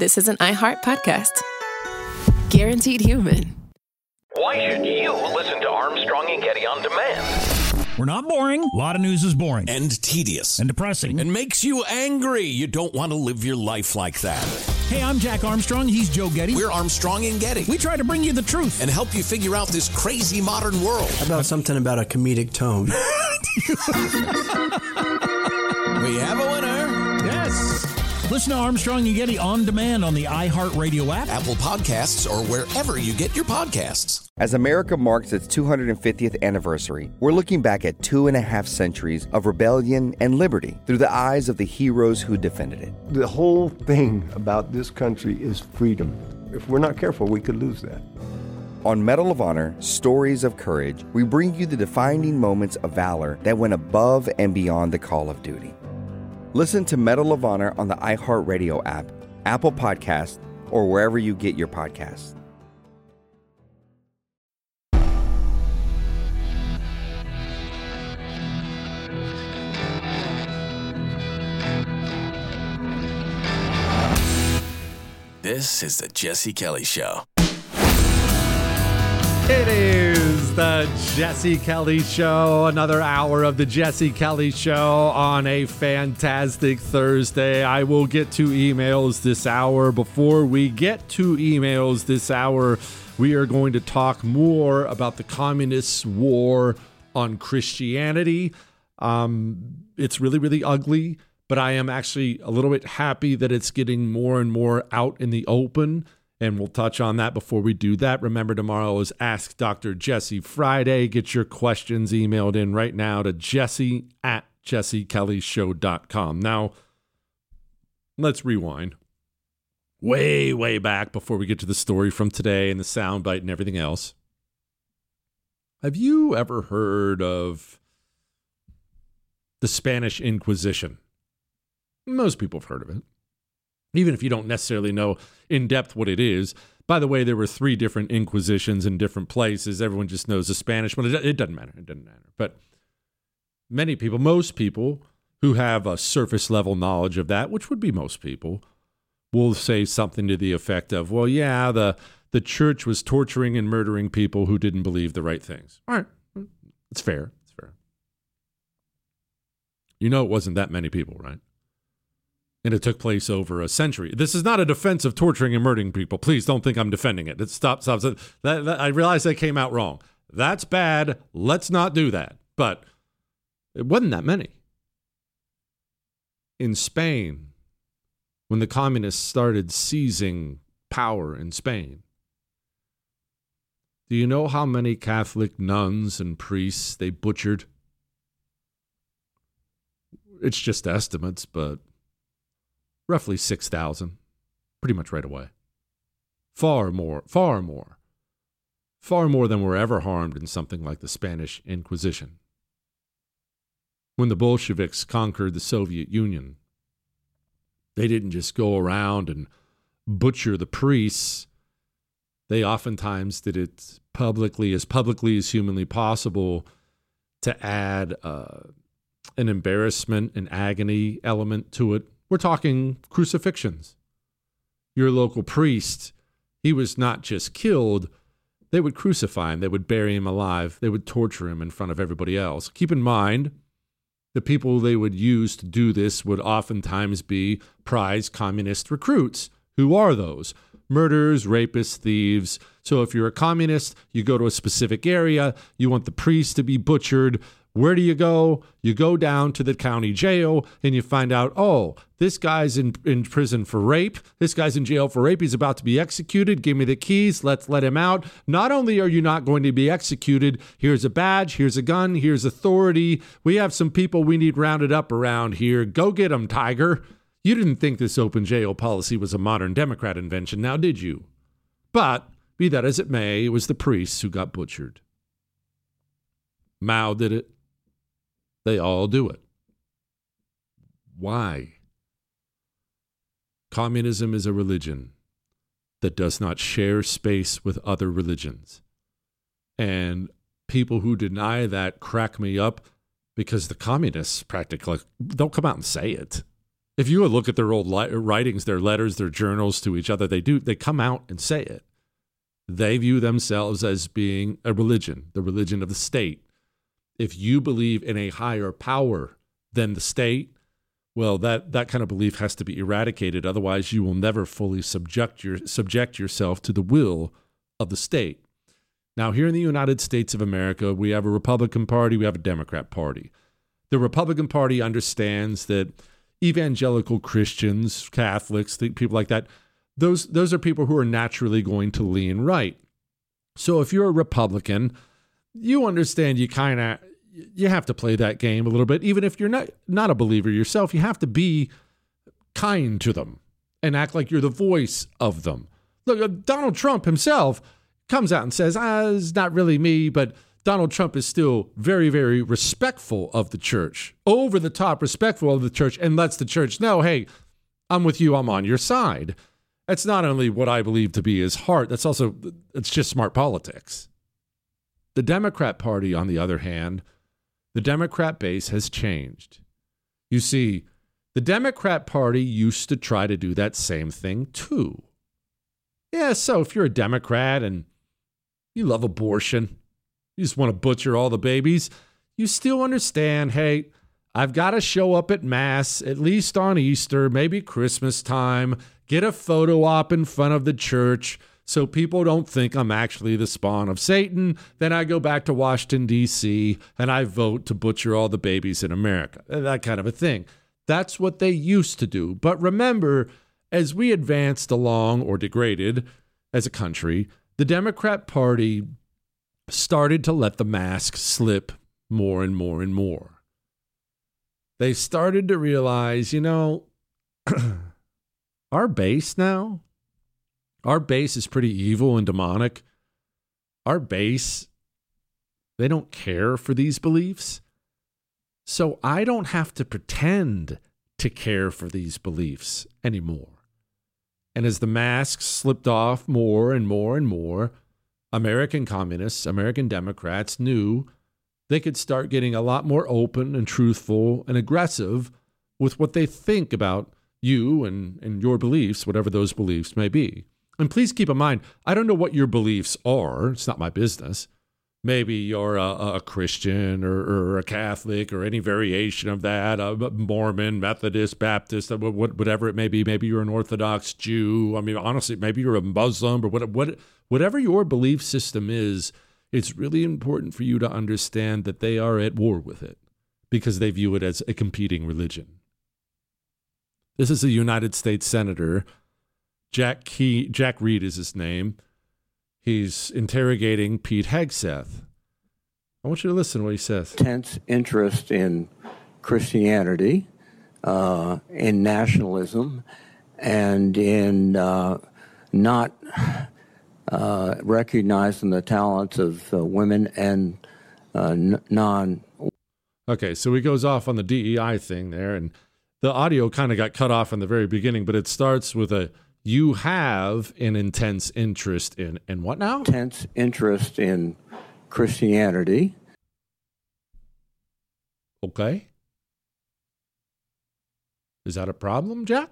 this is an iHeart podcast. Guaranteed human. Why should you listen to Armstrong and Getty on demand? We're not boring. A lot of news is boring. And tedious. And depressing. And makes you angry. You don't want to live your life like that. Hey, I'm Jack Armstrong. He's Joe Getty. We're Armstrong and Getty. We try to bring you the truth. And help you figure out this crazy modern world. How about something about a comedic tone? We have a winner. Yes. Listen to Armstrong and Getty on demand on the iHeartRadio app, Apple Podcasts, or wherever you get your podcasts. As America marks its 250th anniversary, we're looking back at 2.5 centuries of rebellion and liberty through the eyes of the heroes who defended it. The whole thing about this country is freedom. If we're not careful, we could lose that. On Medal of Honor, Stories of Courage, we bring you the defining moments of valor that went above and beyond the call of duty. Listen to Medal of Honor on the iHeartRadio app, Apple Podcasts, or wherever you get your podcasts. This is the Jesse Kelly Show. It is the Jesse Kelly Show, another hour of the Jesse Kelly Show on a fantastic Thursday. I will get to emails this hour. Before we get to emails this hour, we are going to talk more about the communists' war on Christianity. It's really, really ugly, but I am actually a little bit happy that it's getting more and more out in the open. And we'll touch on that before we do that. Remember, tomorrow is Ask Dr. Jesse Friday. Get your questions emailed in right now to jesse@jessekellyshow.com. Now, let's rewind. Way, way back before we get to the story from today and the soundbite and everything else. Have you ever heard of the Spanish Inquisition? Most people have heard of it. Even if you don't necessarily know in depth what it is. By the way, there were 3 different inquisitions in different places. Everyone just knows the Spanish one. It doesn't matter. It doesn't matter. But many people, most people who have a surface level knowledge of that, which would be most people, will say something to the effect of, well, yeah, the church was torturing and murdering people who didn't believe the right things. All right. It's fair. It's fair. You know it wasn't that many people, right? And it took place over a century. This is not a defense of torturing and murdering people. Please don't think I'm defending it. Stop. I realize that came out wrong. That's bad. Let's not do that. But it wasn't that many. In Spain, when the communists started seizing power in Spain, do you know how many Catholic nuns and priests they butchered? It's just estimates, but roughly 6,000, pretty much right away. Far more than were ever harmed in something like the Spanish Inquisition. When the Bolsheviks conquered the Soviet Union, they didn't just go around and butcher the priests. They oftentimes did it publicly as humanly possible to add an embarrassment and agony element to it. We're talking crucifixions. Your local priest, he was not just killed, they would crucify him, they would bury him alive, they would torture him in front of everybody else. Keep in mind, the people they would use to do this would oftentimes be prize communist recruits. Who are those? Murderers, rapists, thieves. So if you're a communist, you go to a specific area, you want the priest to be butchered. Where do you go? You go down to the county jail and you find out, oh, this guy's in prison for rape. This guy's in jail for rape. He's about to be executed. Give me the keys. Let's let him out. Not only are you not going to be executed, here's a badge, here's a gun, here's authority. We have some people we need rounded up around here. Go get them, Tiger. You didn't think this open jail policy was a modern Democrat invention, now did you? But be that as it may, it was the priests who got butchered. Mao did it. They all do it. Why? Communism is a religion that does not share space with other religions. And people who deny that crack me up because the communists practically don't come out and say it. If you look at their old writings, their letters, their journals to each other, they come out and say it. They view themselves as being a religion, the religion of the state. If you believe in a higher power than the state, well, that kind of belief has to be eradicated. Otherwise, you will never fully subject yourself to the will of the state. Now, here in the United States of America, we have a Republican Party, we have a Democrat Party. The Republican Party understands that evangelical Christians, Catholics, people like that, those are people who are naturally going to lean right. So if you're a Republican, you understand you have to play that game a little bit. Even if you're not a believer yourself, you have to be kind to them and act like you're the voice of them. Look, Donald Trump himself comes out and says, it's not really me, but Donald Trump is still very, very respectful of the church, over the top respectful of the church, and lets the church know, hey, I'm with you, I'm on your side. That's not only what I believe to be his heart, it's just smart politics. The Democrat Party, on the other hand, the Democrat base has changed. You see, the Democrat Party used to try to do that same thing too. Yeah, so if you're a Democrat and you love abortion, you just want to butcher all the babies, you still understand, hey, I've got to show up at Mass, at least on Easter, maybe Christmas time, get a photo op in front of the church so people don't think I'm actually the spawn of Satan. Then I go back to Washington, D.C., and I vote to butcher all the babies in America. That kind of a thing. That's what they used to do. But remember, as we advanced along or degraded as a country, the Democrat Party started to let the mask slip more and more and more. They started to realize, our base is pretty evil and demonic. Our base, they don't care for these beliefs. So I don't have to pretend to care for these beliefs anymore. And as the masks slipped off more and more and more, American communists, American Democrats knew they could start getting a lot more open and truthful and aggressive with what they think about you and your beliefs, whatever those beliefs may be. And please keep in mind, I don't know what your beliefs are. It's not my business. Maybe you're a Christian or a Catholic or any variation of that, a Mormon, Methodist, Baptist, whatever it may be. Maybe you're an Orthodox Jew. I mean, honestly, maybe you're a Muslim or whatever your belief system is, it's really important for you to understand that they are at war with it because they view it as a competing religion. This is a United States Senator, Jack Reed is his name. He's interrogating Pete Hegseth. I want you to listen to what he says. Intense interest in Christianity, in nationalism, and in not recognizing the talents of women and non. Okay, so he goes off on the DEI thing there, and the audio kind of got cut off in the very beginning, but it starts with you have an intense interest in what now? Intense interest in Christianity. Okay. Is that a problem, Jack?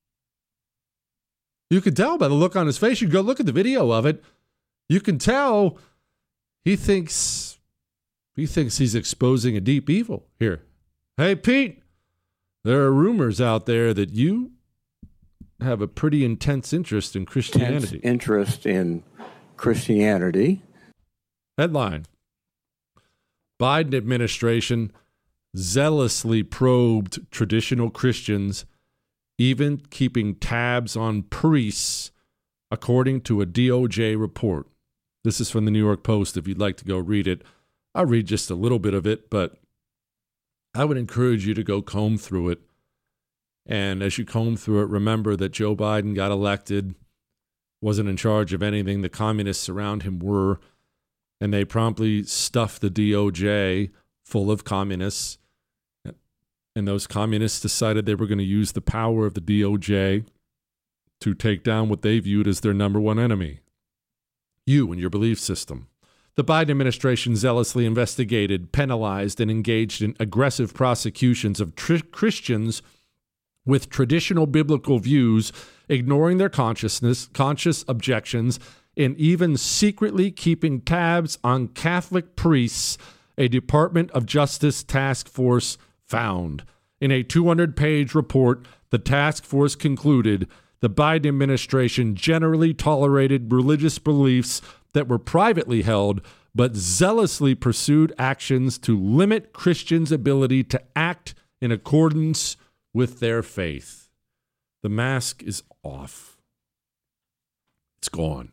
You can tell by the look on his face. You go look at the video of it. You can tell he thinks he's exposing a deep evil here. Hey, Pete, there are rumors out there that you have a pretty intense interest in Christianity. Intense interest in Christianity. Headline: Biden administration zealously probed traditional Christians, even keeping tabs on priests, according to a DOJ report. This is from the New York Post. If you'd like to go read it, I'll read just a little bit of it, but I would encourage you to go comb through it. And as you comb through it, remember that Joe Biden got elected, wasn't in charge of anything. The communists around him were, and they promptly stuffed the DOJ full of communists. And those communists decided they were going to use the power of the DOJ to take down what they viewed as their number one enemy, you and your belief system. The Biden administration zealously investigated, penalized, and engaged in aggressive prosecutions of Christians with traditional biblical views, ignoring their conscious objections, and even secretly keeping tabs on Catholic priests, a Department of Justice task force found. In a 200-page report, the task force concluded the Biden administration generally tolerated religious beliefs that were privately held, but zealously pursued actions to limit Christians' ability to act in accordance with their faith. The mask is off. It's gone.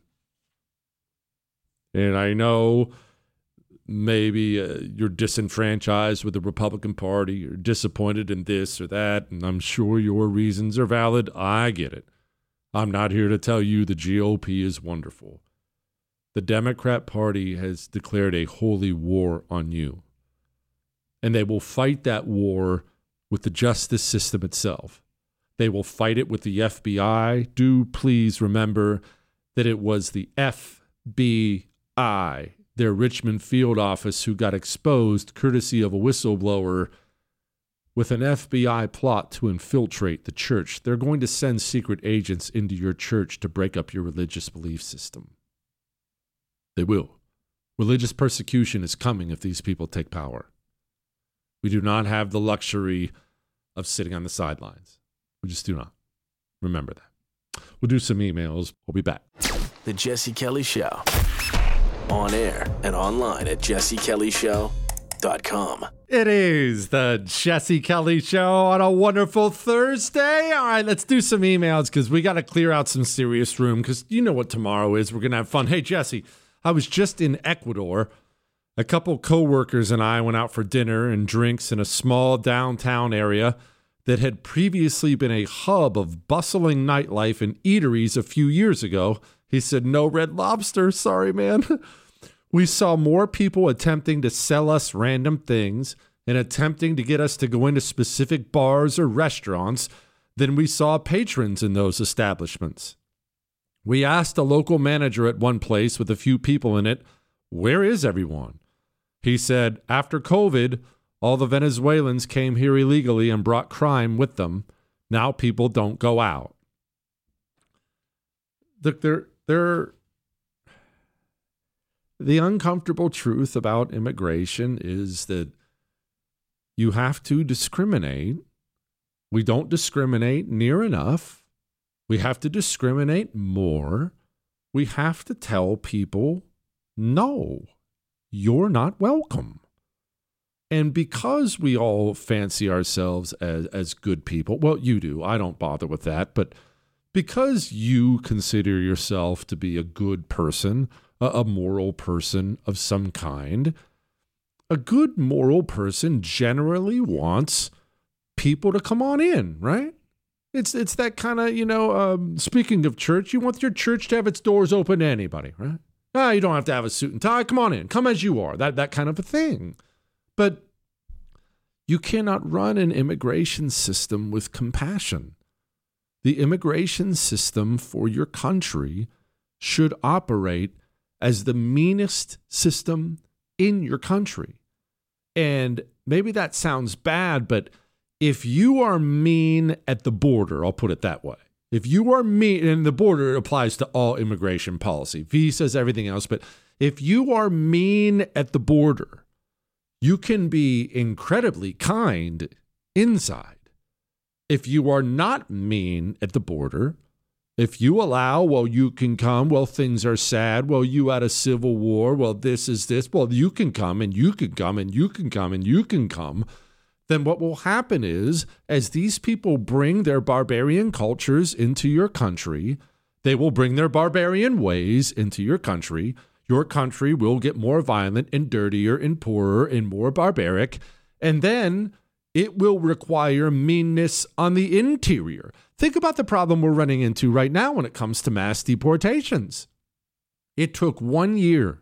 And I know maybe you're disenfranchised with the Republican Party, you're disappointed in this or that, and I'm sure your reasons are valid. I get it. I'm not here to tell you the GOP is wonderful. The Democrat Party has declared a holy war on you. And they will fight that war with the justice system itself. They will fight it with the FBI. Do please remember that it was the FBI, their Richmond field office, who got exposed courtesy of a whistleblower with an FBI plot to infiltrate the church. They're going to send secret agents into your church to break up your religious belief system. They will. Religious persecution is coming if these people take power. We do not have the luxury of sitting on the sidelines. We just do not. Remember that. We'll do some emails. We'll be back. The Jesse Kelly Show. On air and online at jessekellyshow.com. It is the Jesse Kelly Show on a wonderful Thursday. All right, let's do some emails because we got to clear out some serious room because you know what tomorrow is. We're going to have fun. Hey, Jesse, I was just in Ecuador. A couple coworkers and I went out for dinner and drinks in a small downtown area that had previously been a hub of bustling nightlife and eateries a few years ago. He said, no Red Lobster. Sorry, man. We saw more people attempting to sell us random things and attempting to get us to go into specific bars or restaurants than we saw patrons in those establishments. We asked a local manager at one place with a few people in it, where is everyone? He said, after COVID, all the Venezuelans came here illegally and brought crime with them. Now people don't go out. Look, the uncomfortable truth about immigration is that you have to discriminate. We don't discriminate near enough. We have to discriminate more. We have to tell people, no, you're not welcome. And because we all fancy ourselves as good people, well, you do. I don't bother with that. But because you consider yourself to be a good person, a moral person of some kind, a good moral person generally wants people to come on in, right? It's that kind of, speaking of church, you want your church to have its doors open to anybody, right? You don't have to have a suit and tie. Come on in. Come as you are. That kind of a thing. But you cannot run an immigration system with compassion. The immigration system for your country should operate as the meanest system in your country. And maybe that sounds bad, but if you are mean at the border, I'll put it that way. If you are mean, and the border applies to all immigration policy, visas, everything else, but if you are mean at the border, you can be incredibly kind inside. If you are not mean at the border, if you allow, well, you can come, well, things are sad, well, you had a civil war, well, this is this, well, you can come and you can come and you can come and you can come, then what will happen is, as these people bring their barbarian cultures into your country, they will bring their barbarian ways into your country. Your country will get more violent and dirtier and poorer and more barbaric, and then it will require meanness on the interior. Think about the problem we're running into right now when it comes to mass deportations. It took 1 year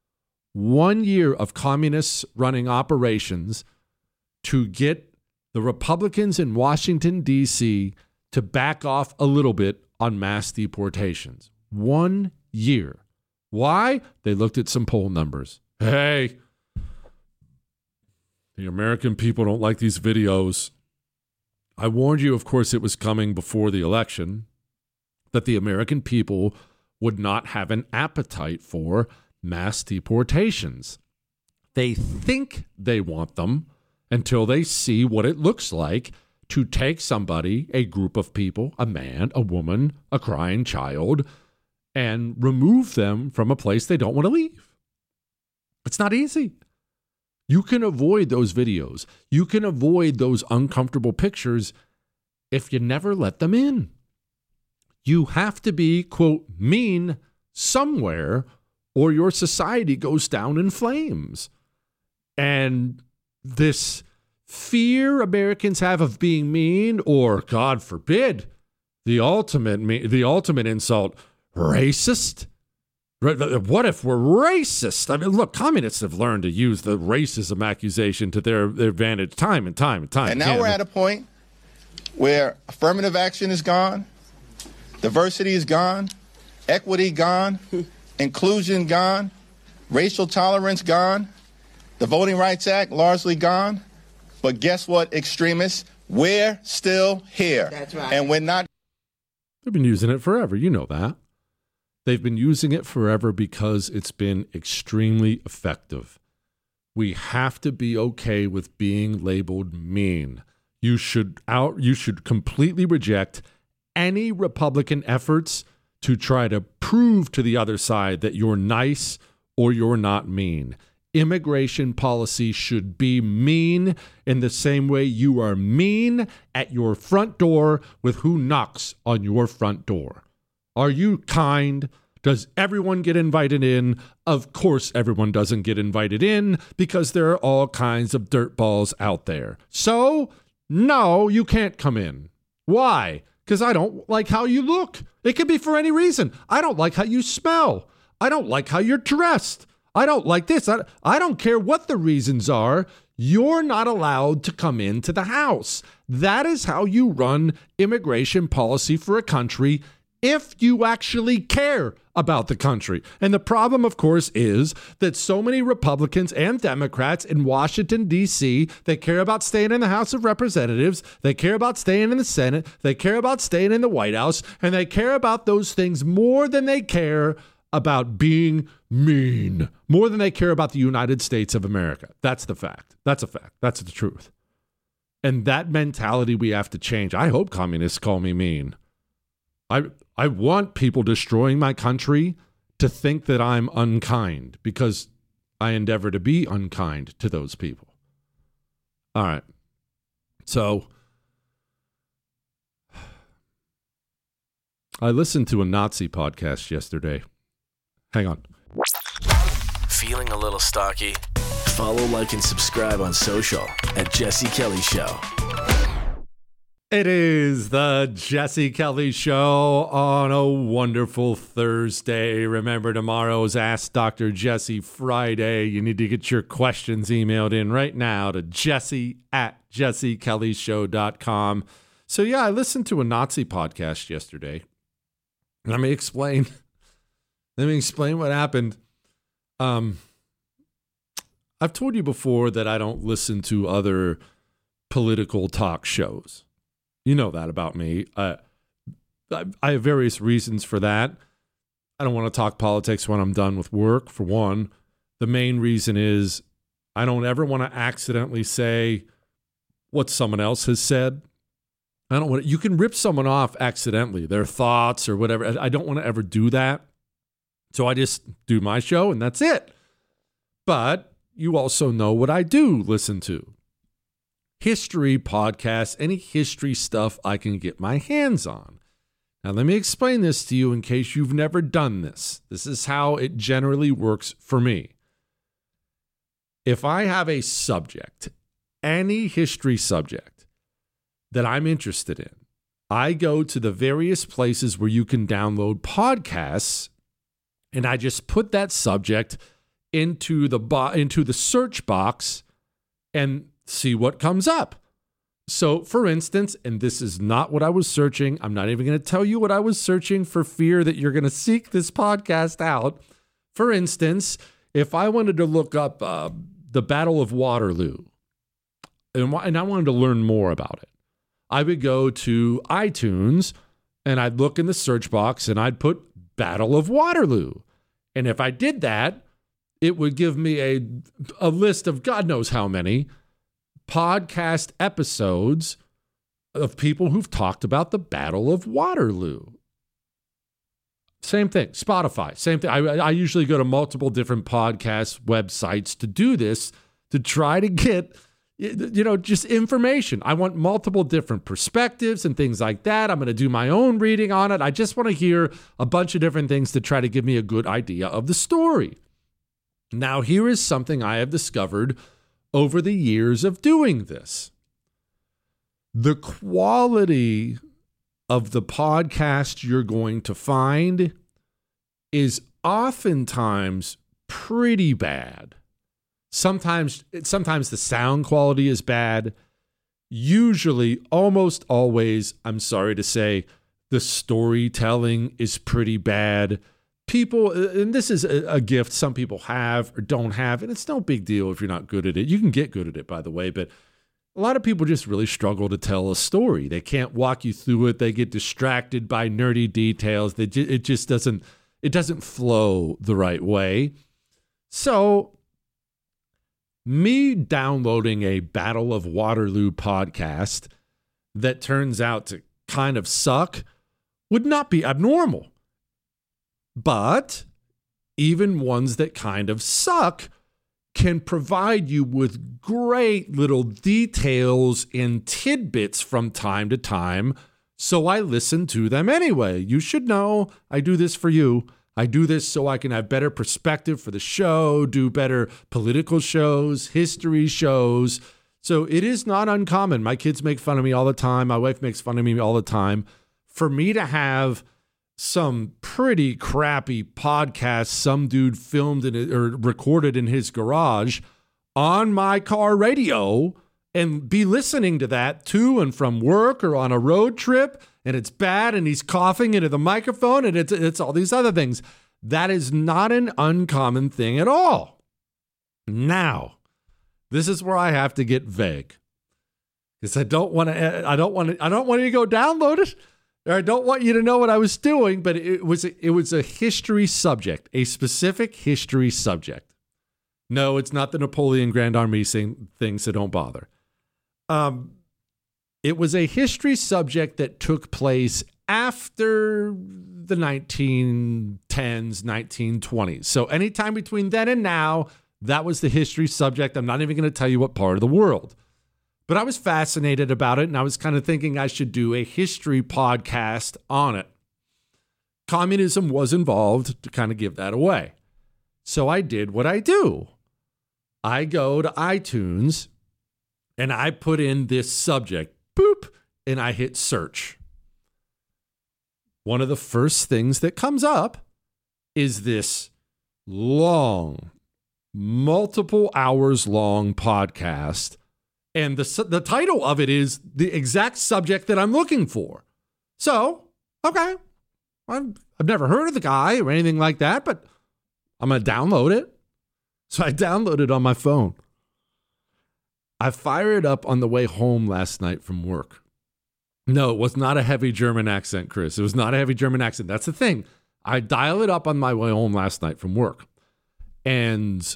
of communists running operations to get the Republicans in Washington, D.C. to back off a little bit on mass deportations. 1 year. Why? They looked at some poll numbers. Hey, the American people don't like these videos. I warned you, of course, it was coming before the election, that the American people would not have an appetite for mass deportations. They think they want them until they see what it looks like to take somebody, a group of people, a man, a woman, a crying child, and remove them from a place they don't want to leave. It's not easy. You can avoid those videos. You can avoid those uncomfortable pictures if you never let them in. You have to be, quote, mean somewhere, or your society goes down in flames. And this fear Americans have of being mean, or, God forbid, the ultimate insult, racist? What if we're racist? I mean, look, communists have learned to use the racism accusation to their advantage time and time. And now we're at a point where affirmative action is gone, diversity is gone, equity gone, inclusion gone, racial tolerance gone, the Voting Rights Act largely gone. But guess what, extremists? We're still here. That's right. And we're not. They've been using it forever. You know that. They've been using it forever because it's been extremely effective. We have to be okay with being labeled mean. You should completely reject any Republican efforts to try to prove to the other side that you're nice or you're not mean. Immigration policy should be mean in the same way you are mean at your front door with who knocks on your front door. Are you kind? Does everyone get invited in? Of course everyone doesn't get invited in because there are all kinds of dirtballs out there. So, no, you can't come in. Why? Because I don't like how you look. It could be for any reason. I don't like how you smell. I don't like how you're dressed. I don't like this. I don't care what the reasons are. You're not allowed to come into the house. That is how you run immigration policy for a country if you actually care about the country. And the problem, of course, is that so many Republicans and Democrats in Washington, D.C., they care about staying in the House of Representatives, they care about staying in the Senate, they care about staying in the White House, and they care about those things more than they care about being mean, more than they care about the United States of America. That's the fact. That's a fact. That's the truth. And that mentality we have to change. I hope communists call me mean. I want people destroying my country to think that I'm unkind because I endeavor to be unkind to those people. All right. So I listened to a Nazi podcast yesterday. Hang on. Feeling a little stocky? Follow, like, and subscribe on social at Jesse Kelly Show. It is the Jesse Kelly Show on a wonderful Thursday. Remember, tomorrow's Ask Dr. Jesse Friday. You need to get your questions emailed in right now to jesse@jessekellyshow.com. So, yeah, I listened to a Nazi podcast yesterday. Let me explain what happened. I've told you before that I don't listen to other political talk shows. You know that about me. I have various reasons for that. I don't want to talk politics when I'm done with work, for one. The main reason is I don't ever want to accidentally say what someone else has said. I don't want to, you can rip someone off accidentally, their thoughts or whatever. I don't want to ever do that. So I just do my show and that's it. But you also know what I do listen to. History podcasts, any history stuff I can get my hands on. Now, let me explain this to you in case you've never done this. This is how it generally works for me. If I have a subject, any history subject that I'm interested in, I go to the various places where you can download podcasts, and I just put that subject into the search box and see what comes up. So, for instance, and this is not what I was searching. I'm not even going to tell you what I was searching for fear that you're going to seek this podcast out. For instance, if I wanted to look up the Battle of Waterloo, and I wanted to learn more about it, I would go to iTunes and I'd look in the search box and I'd put Battle of Waterloo. And if I did that, it would give me a list of God knows how many podcast episodes of people who've talked about the Battle of Waterloo. Same thing. Spotify, same thing. I usually go to multiple different podcast websites to do this, to try to get, just information. I want multiple different perspectives and things like that. I'm going to do my own reading on it. I just want to hear a bunch of different things to try to give me a good idea of the story. Now, here is something I have discovered over the years of doing this. The quality of the podcast you're going to find is oftentimes pretty bad. Sometimes the sound quality is bad. Usually, almost always, I'm sorry to say, the storytelling is pretty bad. People, and this is a gift some people have or don't have, and it's no big deal if you're not good at it. You can get good at it, by the way, but a lot of people just really struggle to tell a story. They can't walk you through it. They get distracted by nerdy details. It just doesn't flow the right way. So, me downloading a Battle of Waterloo podcast that turns out to kind of suck would not be abnormal. But even ones that kind of suck can provide you with great little details and tidbits from time to time, so I listen to them anyway. You should know I do this for you. I do this so I can have better perspective for the show, do better political shows, history shows. So it is not uncommon. My kids make fun of me all the time. My wife makes fun of me all the time. For me to have some pretty crappy podcast some dude filmed or recorded in his garage on my car radio and be listening to that to and from work or on a road trip, and it's bad and he's coughing into the microphone and it's all these other things. That is not an uncommon thing at all. Now, this is where I have to get vague, because I don't want you to go download it. I don't want you to know what I was doing, but it was a history subject, a specific history subject. No, it's not the Napoleon Grand Army thing, so don't bother. It was a history subject that took place after the 1910s, 1920s. So anytime between then and now, that was the history subject. I'm not even going to tell you what part of the world. But I was fascinated about it, and I was kind of thinking I should do a history podcast on it. Communism was involved to kind of give that away. So I did what I do. I go to iTunes, and I put in this subject, boop, and I hit search. One of the first things that comes up is this long, multiple hours long podcast. And the title of it is the exact subject that I'm looking for. So, okay, I've never heard of the guy or anything like that, but I'm going to download it. So I downloaded it on my phone. I fired it up on the way home last night from work. No, it was not a heavy German accent, Chris. It was not a heavy German accent. That's the thing. I dial it up on my way home last night from work. And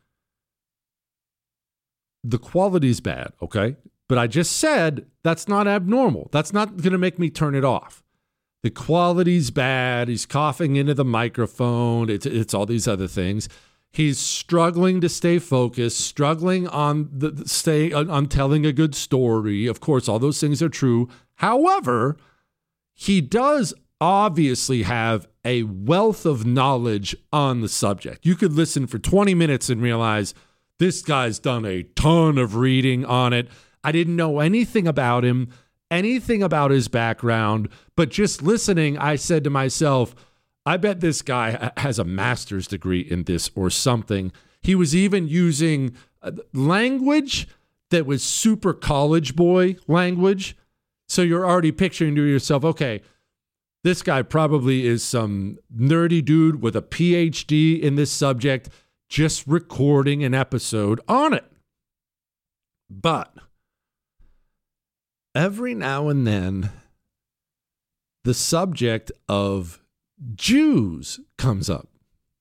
the quality's bad, okay? But I just said that's not abnormal. That's not going to make me turn it off. The quality's bad. He's coughing into the microphone. It's all these other things. He's struggling to stay focused, struggling on on telling a good story. Of course, all those things are true. However, he does obviously have a wealth of knowledge on the subject. You could listen for 20 minutes and realize this guy's done a ton of reading on it. I didn't know anything about him, anything about his background, but just listening, I said to myself, I bet this guy has a master's degree in this or something. He was even using language that was super college boy language. So you're already picturing to yourself, okay, this guy probably is some nerdy dude with a PhD in this subject, just recording an episode on it. But every now and then the subject of Jews comes up.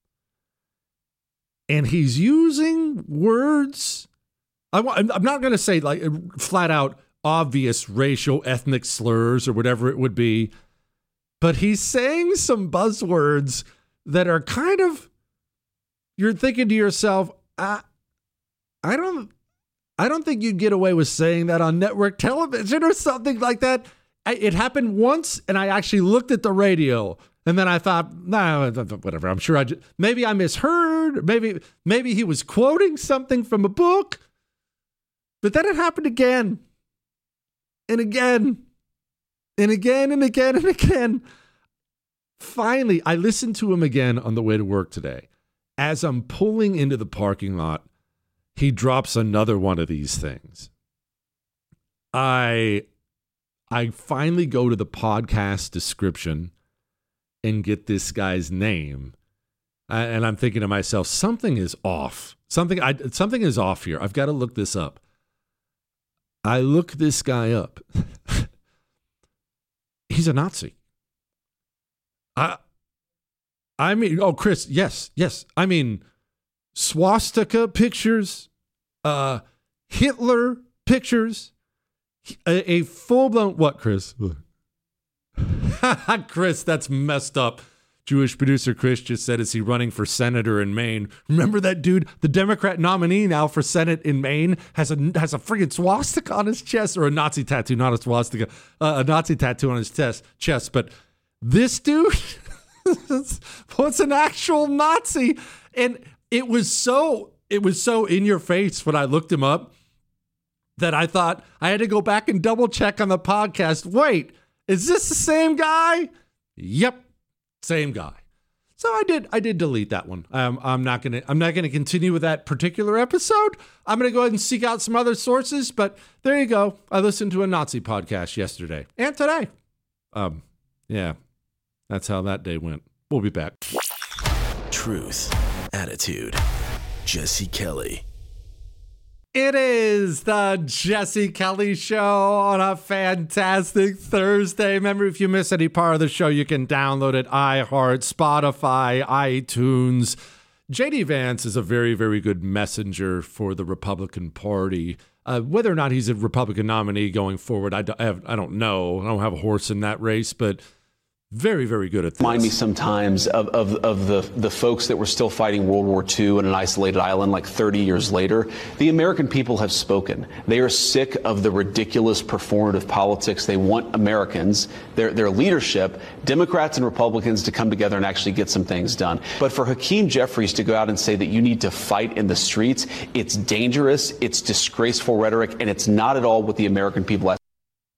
And he's using words. I'm not going to say like flat out obvious racial, ethnic slurs or whatever it would be, but he's saying some buzzwords that are kind of, you're thinking to yourself, I don't think you'd get away with saying that on network television or something like that. It happened once, and I actually looked at the radio, and then I thought, nah, whatever. I'm sure maybe I misheard. Maybe he was quoting something from a book. But then it happened again, and again, and again, and again, and again. Finally, I listened to him again on the way to work today. As I'm pulling into the parking lot, he drops another one of these things. I finally go to the podcast description and get this guy's name. And I'm thinking to myself, something is off. Something is off here. I've got to look this up. I look this guy up. He's a Nazi. I mean, oh, Chris, yes. I mean, swastika pictures, Hitler pictures, a full-blown, what, Chris? Chris, that's messed up. Jewish producer Chris just said, is he running for senator in Maine? Remember that dude, the Democrat nominee now for Senate in Maine, has a friggin' swastika on his chest, or a Nazi tattoo, not a swastika, a Nazi tattoo on his chest. But this dude was an actual Nazi. And it was so in your face when I looked him up that I thought I had to go back and double check on the podcast. Wait, is this the same guy? Yep, same guy. So I did delete that one. I'm not gonna continue with that particular episode. I'm gonna go ahead and seek out some other sources. But there you go. I listened to a Nazi podcast yesterday and today. Yeah, that's how that day went. We'll be back. Truth, attitude, Jesse Kelly. It is the Jesse Kelly Show on a fantastic Thursday. Remember, if you miss any part of the show, you can download it, iHeart, Spotify, iTunes. J.D. Vance is a very, very good messenger for the Republican Party. Whether or not he's a Republican nominee going forward, I don't know. I don't have a horse in that race, but very, very good at this. Remind me sometimes of the folks that were still fighting World War II in an isolated island like 30 years later. The American people have spoken. They are sick of the ridiculous performative politics. They want Americans, their leadership, Democrats and Republicans, to come together and actually get some things done. But for Hakeem Jeffries to go out and say that you need to fight in the streets, it's dangerous, it's disgraceful rhetoric, and it's not at all what the American people ask.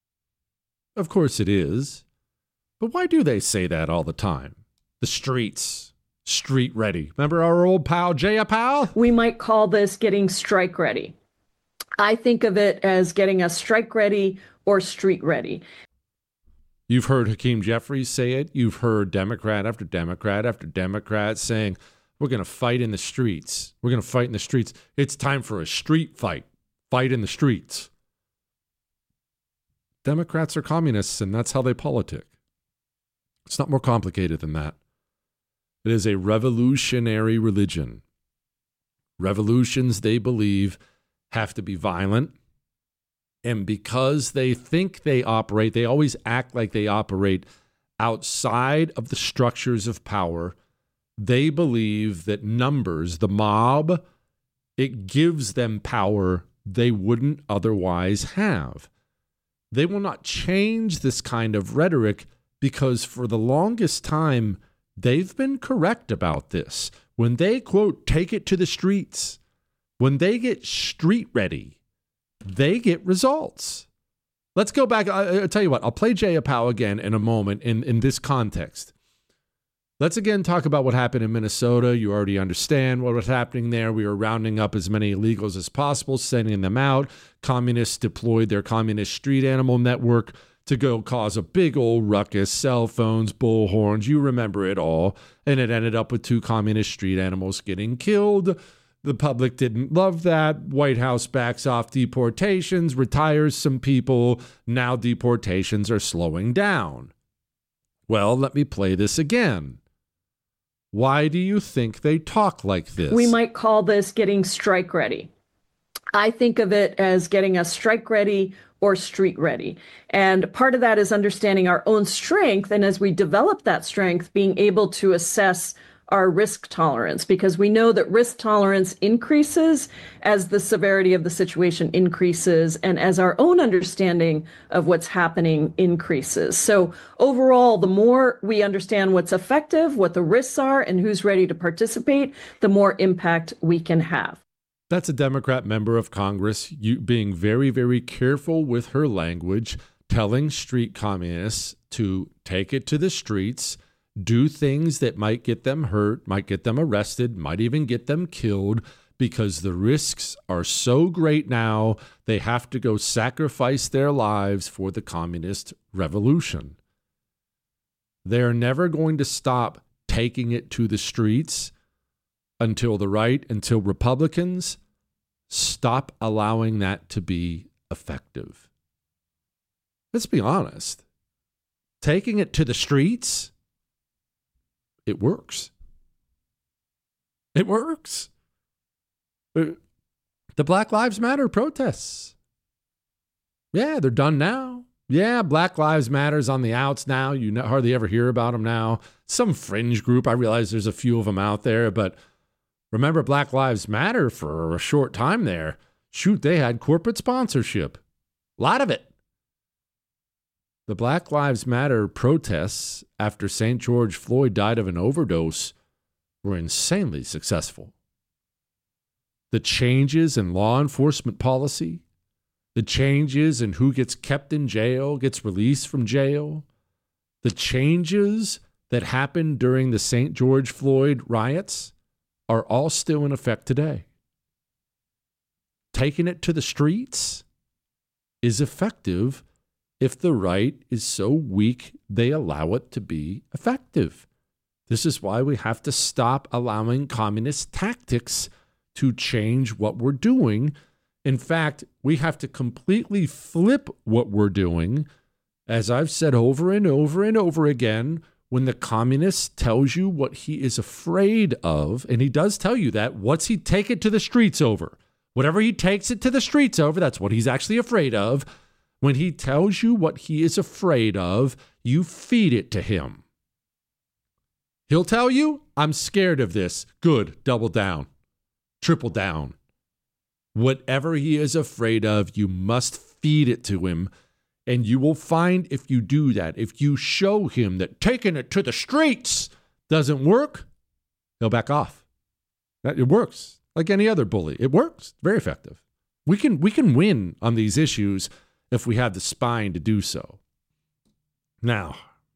Of course it is. But why do they say that all the time? The streets, street ready. Remember our old pal, Jaya Powell? We might call this getting strike ready. I think of it as getting us strike ready or street ready. You've heard Hakeem Jeffries say it. You've heard Democrat after Democrat after Democrat saying, we're going to fight in the streets. We're going to fight in the streets. It's time for a street fight. Fight in the streets. Democrats are communists, and that's how they politic. It's not more complicated than that. It is a revolutionary religion. Revolutions, they believe, have to be violent. And because they think they operate, they always act like they operate outside of the structures of power. They believe that numbers, the mob, it gives them power they wouldn't otherwise have. They will not change this kind of rhetoric because for the longest time, they've been correct about this. When they, quote, take it to the streets, when they get street ready, they get results. Let's go back. I'll tell you what, I'll play Jaya Powell again in a moment in this context. Let's again talk about what happened in Minnesota. You already understand what was happening there. We were rounding up as many illegals as possible, sending them out. Communists deployed their communist street animal network to go cause a big old ruckus, cell phones, bullhorns, you remember it all. And it ended up with 2 communist street animals getting killed. The public didn't love that. White House backs off deportations, retires some people. Now deportations are slowing down. Well, let me play this again. Why do you think they talk like this? We might call this getting strike ready. I think of it as getting us strike ready or street ready. And part of that is understanding our own strength. And as we develop that strength, being able to assess our risk tolerance, because we know that risk tolerance increases as the severity of the situation increases and as our own understanding of what's happening increases. So overall, the more we understand what's effective, what the risks are, and who's ready to participate, the more impact we can have. That's a Democrat member of Congress being very, very careful with her language, telling street communists to take it to the streets, do things that might get them hurt, might get them arrested, might even get them killed, because the risks are so great now, they have to go sacrifice their lives for the communist revolution. They're never going to stop taking it to the streets until Republicans stop allowing that to be effective. Let's be honest. Taking it to the streets, it works. It works. The Black Lives Matter protests. Yeah, they're done now. Yeah, Black Lives Matter's on the outs now. You hardly ever hear about them now. Some fringe group. I realize there's a few of them out there, but remember Black Lives Matter for a short time there. Shoot, they had corporate sponsorship. A lot of it. The Black Lives Matter protests after St. George Floyd died of an overdose were insanely successful. The changes in law enforcement policy, the changes in who gets kept in jail, gets released from jail, the changes that happened during the St. George Floyd riots are all still in effect today. Taking it to the streets is effective if the right is so weak they allow it to be effective. This is why we have to stop allowing communist tactics to change what we're doing. In fact, we have to completely flip what we're doing. As I've said over and over and over again, when the communist tells you what he is afraid of, and he does tell you that, what's he take it to the streets over? Whatever he takes it to the streets over, that's what he's actually afraid of. When he tells you what he is afraid of, you feed it to him. He'll tell you, I'm scared of this. Good, double down, triple down. Whatever he is afraid of, you must feed it to him. And you will find if you do that, if you show him that taking it to the streets doesn't work, he'll back off. It works like any other bully. It works. Very effective. We can win on these issues if we have the spine to do so. Now,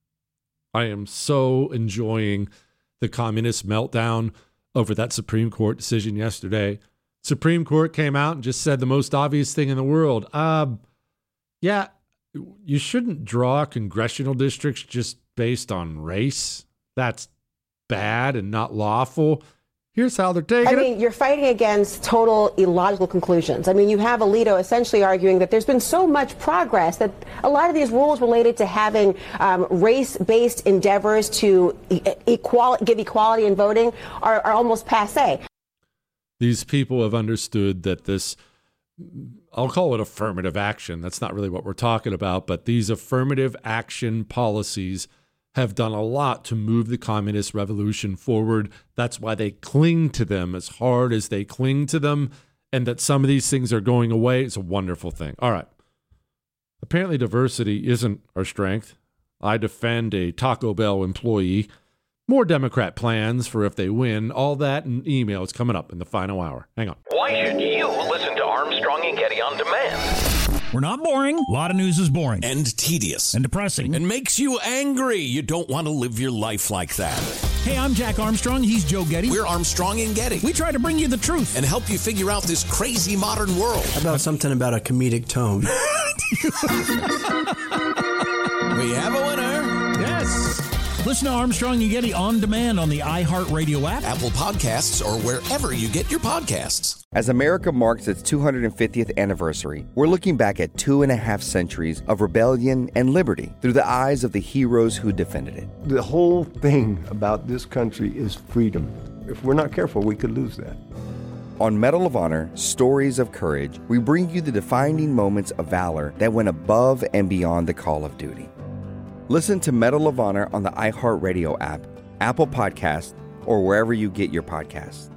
I am so enjoying the communist meltdown over that Supreme Court decision yesterday. Supreme Court came out and just said the most obvious thing in the world. Yeah, you shouldn't draw congressional districts just based on race. That's bad and not lawful. Here's how they're taking it. You're fighting against total illogical conclusions. You have Alito essentially arguing that there's been so much progress that a lot of these rules related to having race-based endeavors to give equality in voting are almost passé. These people have understood that this, I'll call it affirmative action. That's not really what we're talking about, but these affirmative action policies have done a lot to move the communist revolution forward. That's why they cling to them as hard as they cling to them, and that some of these things are going away is a wonderful thing. All right. Apparently diversity isn't our strength. I defend a Taco Bell employee. More Democrat plans for if they win. All that and emails coming up in the final hour. Hang on. Why should you listen to Armstrong and Getty on demand? We're not boring. A lot of news is boring. And tedious. And depressing. And makes you angry. You don't want to live your life like that. Hey, I'm Jack Armstrong. He's Joe Getty. We're Armstrong and Getty. We try to bring you the truth. And help you figure out this crazy modern world. How about something about a comedic tone? We have a winner. Yes. Listen to Armstrong and Getty on demand on the iHeartRadio app, Apple Podcasts, or wherever you get your podcasts. As America marks its 250th anniversary, we're looking back at 2.5 centuries of rebellion and liberty through the eyes of the heroes who defended it. The whole thing about this country is freedom. If we're not careful, we could lose that. On Medal of Honor, Stories of Courage, we bring you the defining moments of valor that went above and beyond the call of duty. Listen to Medal of Honor on the iHeartRadio app, Apple Podcasts, or wherever you get your podcasts.